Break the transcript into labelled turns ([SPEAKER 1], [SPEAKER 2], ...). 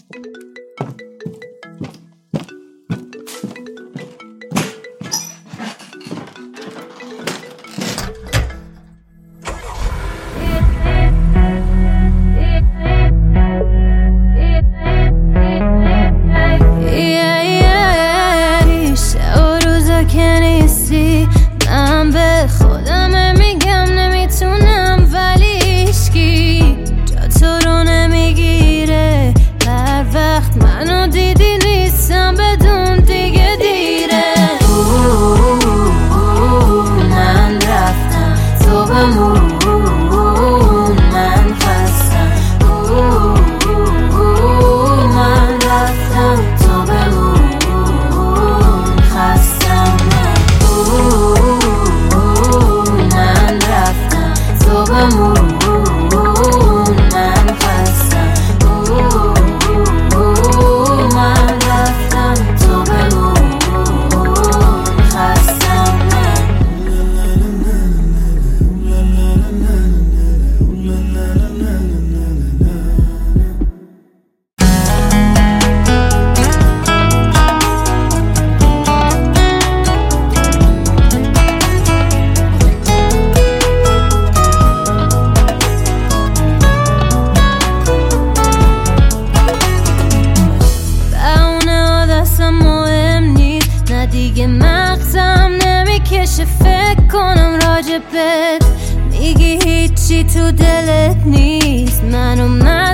[SPEAKER 1] من به خودم میگم نمیتونم، ولی هیچکی جا تو رو نمیگیره. هر وقت منو دیدی نیستم، بدون دیگه دیره. من رفتم تو بمون، من خستم. من رفتم تو بمون، خستم. من رفتم تو بمون، من خستم. من رفتم تو بمون، خستم. دیگه مغزم نمیکشه فکر کنم راجبت، میگی هیچی تو دلت نیست. من